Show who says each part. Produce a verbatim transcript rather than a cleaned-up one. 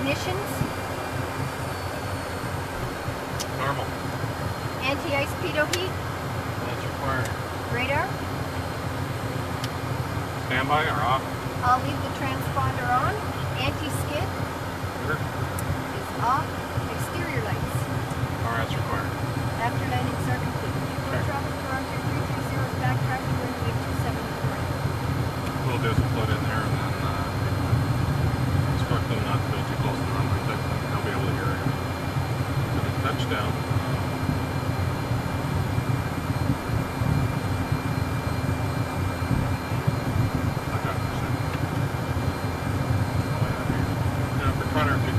Speaker 1: Ignitions.
Speaker 2: Normal.
Speaker 1: Anti-ice pitot heat.
Speaker 2: That's required.
Speaker 1: Radar.
Speaker 2: Standby or off?
Speaker 1: I'll leave the transponder on. Anti-skid
Speaker 2: Sure.
Speaker 1: is off. Exterior lights.
Speaker 2: Or that's required.
Speaker 1: After landing circuit complete.
Speaker 2: Sure.
Speaker 1: Traffic Toronto three three zero is backtracking runway two seven four.
Speaker 2: We'll do some flood in there and then uh, instruct them not to go too close to the runway. They'll be able to hear it. When it's touched down. I got percent. Oh yeah, yeah, for Toronto